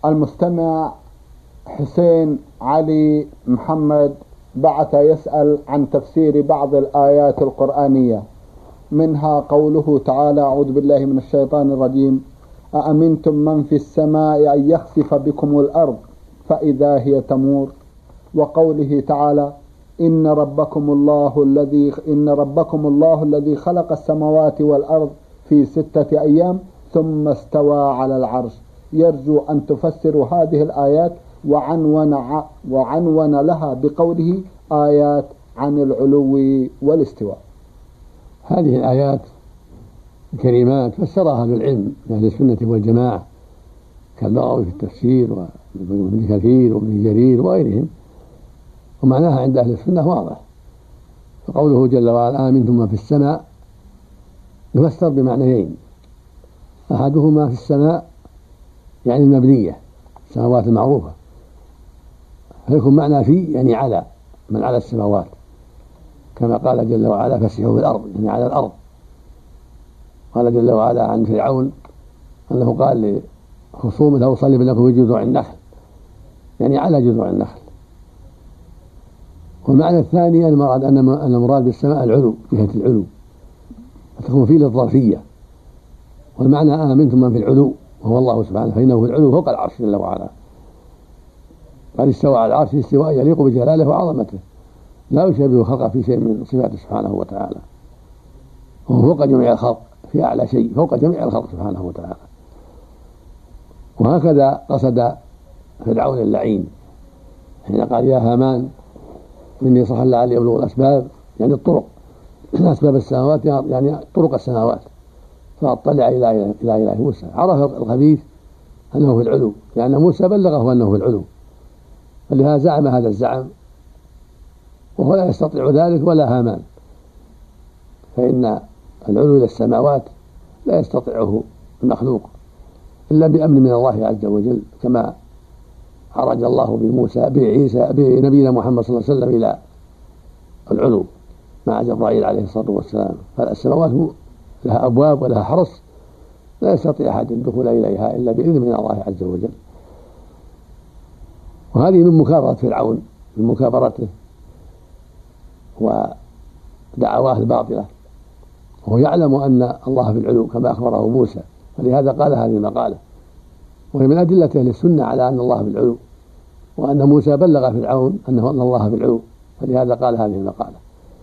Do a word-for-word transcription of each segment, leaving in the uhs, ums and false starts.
المستمع حسين علي محمد بعث يسأل عن تفسير بعض الآيات القرآنية، منها قوله تعالى: أعوذ بالله من الشيطان الرجيم: أأمنتم من في السماء أن يخسف بكم الأرض فإذا هي تمور، وقوله تعالى: إن ربكم الله الذي إن ربكم الله الذي خلق السماوات والأرض في ستة أيام ثم استوى على العرش. يرجو أن تفسروا هذه الآيات وعنون وعنون لها بقوله: آيات عن العلو والاستواء. هذه الآيات الكريمات فسرها أهل العلم من أهل السنة والجماعة كالبغوي في التفسير وابن كثير وابن جرير وغيرهم، ومعناها عند أهل السنة واضح. فقوله جل وعلا: آمنتم من في السماء يفسر بمعنيين: أحدهما في السماء يعني المبنية، السماوات المعروفة، فيكون معنى في يعني على، من على السماوات، كما قال جل وعلا: فسحوا في الأرض يعني على الأرض. قال جل وعلا عن فرعون أنه قال لخصومه: لو صلب لكم في جذوع النخل، يعني على جذوع النخل. والمعنى الثاني المراد أن المراد بالسماء العلو، جهة العلو، فتكون فيه للظرفية. والمعنى: آمنتم من في العلو وهو الله سبحانه، فإنه في العلو فوق العرش جل وعلا. قد استوى على العرش استواء يليق بجلاله وعظمته، لا يشابه خلقه في شيء من صفاته سبحانه وتعالى، وهو فوق جميع الخلق، في أعلى شيء، فوق جميع الخلق سبحانه وتعالى. وهكذا قصد فرعون اللعين حين قال: يا هامان إني صح لعلي أبلغ الأسباب، يعني الطرق، أسباب السماوات يعني طرق السماوات، فاطلع إلى إلى إله موسى. عرف الخبيث أنه في العلو، لأن موسى بلغه أنه في العلو، فلهذا زعم هذا الزعم، وهو لا يستطيع ذلك ولا هامان، فإن العلو إلى السماوات لا يستطيعه المخلوق إلا بأمن من الله عز وجل، كما عرج الله بموسى بعيسى بنبينا محمد صلى الله عليه وسلم إلى العلو مع جبرائيل عليه الصلاة والسلام. فالسماوات لها أبواب ولها حرس، لا يستطيع أحد الدخول إليها إلا بإذن من الله عز وجل. وهذه من مكابرة فرعون، من مكابرته ودعواه الباطلة، وهو يعلم أن الله في العلو كما أخبره موسى، فلهذا قال هذه المقالة. وهي من أدلة أهل السنة على أن الله في العلو، وأن موسى بلغ فرعون أنه أن الله في العلو، فلهذا قال هذه المقالة.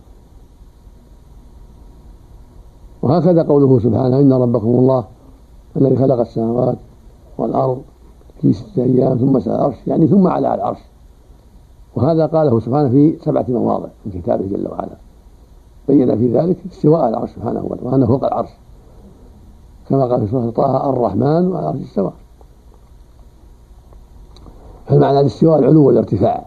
وهكذا قوله سبحانه: إن ربكم الله الذي خلق السماوات والأرض في ستة أيام ثم استوى على العرش، يعني ثم على العرش. وهذا قاله سبحانه في سبعة مواضع من كتابه جل وعلا، بين في ذلك استواء على العرش سبحانه وتعالى، وأنه فوق العرش، كما قال في سورة طه: الرحمن وعلى العرش استوى. فالمعنى الاستواء العلو والارتفاع،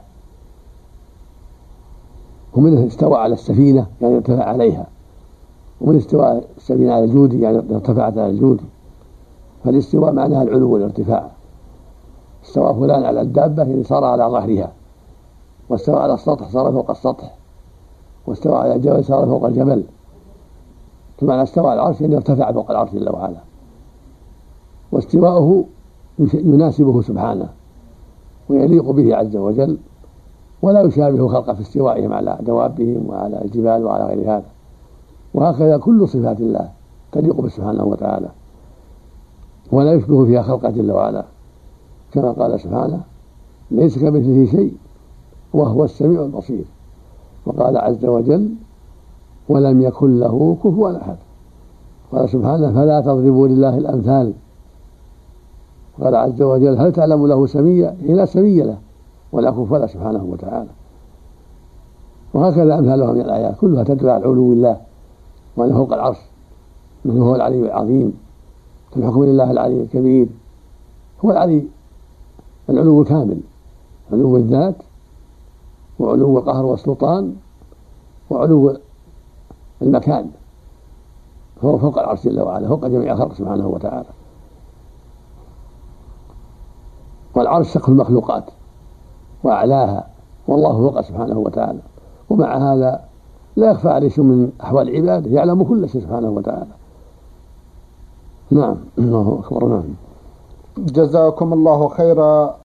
ومنه استوى على السفينة يعني ارتفع عليها، ومن استواء السفينة على الجودي يعني ارتفعت على الجودي. فالاستواء معناها العلو والارتفاع. استوى فلان على الدابة يعني صار على ظهرها، واستوى على السطح صار فوق السطح، واستوى على الجبل صار فوق الجبل. ثم استوى على العرش يعني ارتفع فوق العرش جل وعلا. واستواءه يناسبه سبحانه ويليق به عز وجل، ولا يشابه خلقه في استوائهم على دوابهم وعلى الجبال وعلى غير هذا. وهكذا كل صفات الله تليق به سبحانه وتعالى، ولا يشبه فيها خلقه جل وعلا، كما قال سبحانه: ليس كمثله شيء وهو السميع البصير. وقال عز وجل: ولم يكن له كفوا أحد. قال سبحانه: فلا تضربوا لله الأمثال. قال عز وجل: هل تعلم له سميا؟ لا سمي له ولا كفوا له سبحانه وتعالى. وهكذا أمثالها من الآيات كلها تدل على علو الله وأنه فوق العرش، أنه هو العلي العظيم. الحكم لله العلي الكبير، هو العلي العلو الكامل، علو الذات وعلو القهر والسلطان وعلو المكان، فهو فوق العرش جل وعلا، فوق جميع الخلق سبحانه وتعالى. والعرش سقف المخلوقات وأعلاها، والله فوق سبحانه وتعالى. ومع هذا لا يخفى عليه شيء من أحوال العباد، يعلم كل شيء سبحانه وتعالى. نعم، الله أكبر. نعم. جزاكم الله خيرا